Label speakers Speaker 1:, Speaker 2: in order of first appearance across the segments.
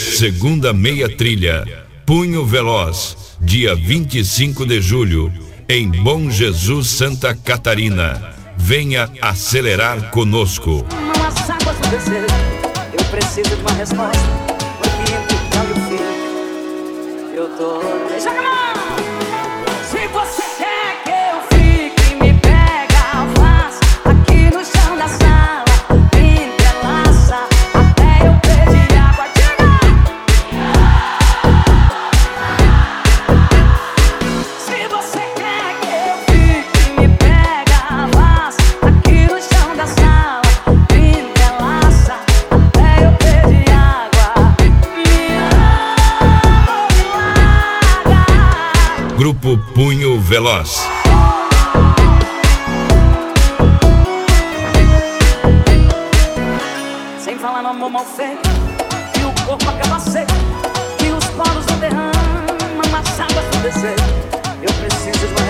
Speaker 1: Segunda meia trilha, Punho Veloz, dia 25 de julho, em Bom Jesus, Santa Catarina. Venha acelerar conosco.
Speaker 2: Umas águas do desejo, eu preciso de uma resposta. Porque entre o céu e o fim, eu tô... Joga a mão! Se você quer que eu fique, me pega, faz aqui no chão da sala, me entrelaça até eu perder água. Se você quer que eu fique, me pega, faz aqui no chão da sala, me entrelaça até eu perder água.
Speaker 1: Grupo Punho Veloz.
Speaker 2: Sem falar no amor mal feito, que o corpo acaba seco, que os poros não derramam as águas do desejo. Eu preciso de uma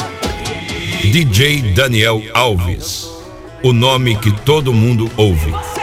Speaker 2: resposta.
Speaker 1: DJ Daniel Alves, o nome que todo mundo ouve.